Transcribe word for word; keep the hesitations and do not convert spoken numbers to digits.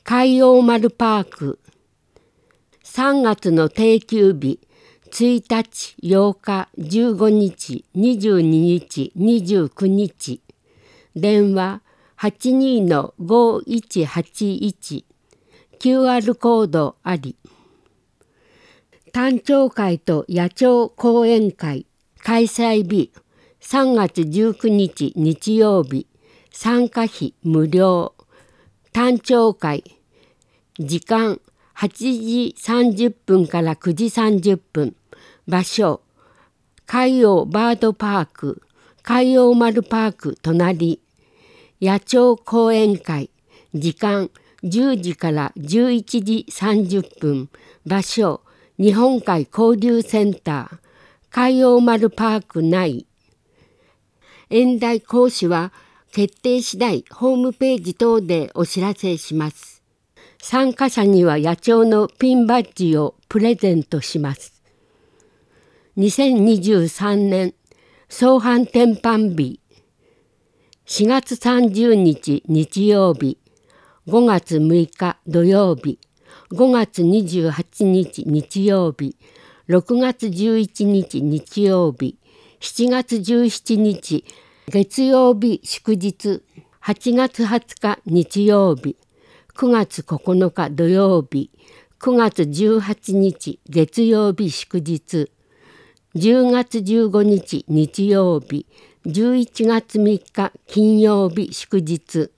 海洋丸パーク。さんがつの定休日、ついたち、ようか、じゅうごにち、にじゅうににち、にじゅうくにち。電話 はちにーのごいちはちいち。キューアール コードあり。誕生会と野鳥講演会開催日さんがつじゅうくにち日曜日。参加費無料。誕生会時間はちじさんじゅっぷんからくじさんじゅっぷん。場所海洋バードパーク海洋丸パーク隣。野鳥講演会時間じゅうじからじゅういちじさんじゅっぷん。場所日本海交流センター海洋丸パーク内。演題講師は決定次第ホームページ等でお知らせします。参加者には野鳥のピンバッジをプレゼントします。にせんにじゅうさんねん総販展販日しがつさんじゅうにち日曜日、ごがつむいか土曜日、ごがつにじゅうはちにち日曜日、ろくがつじゅういちにち日曜日、しちがつじゅうしちにち月曜日祝日、はちがつはつか日曜日、くがつここのか土曜日、くがつじゅうはちにち月曜日祝日、じゅうがつじゅうごにち日曜日、じゅういちがつみっか金曜日祝日。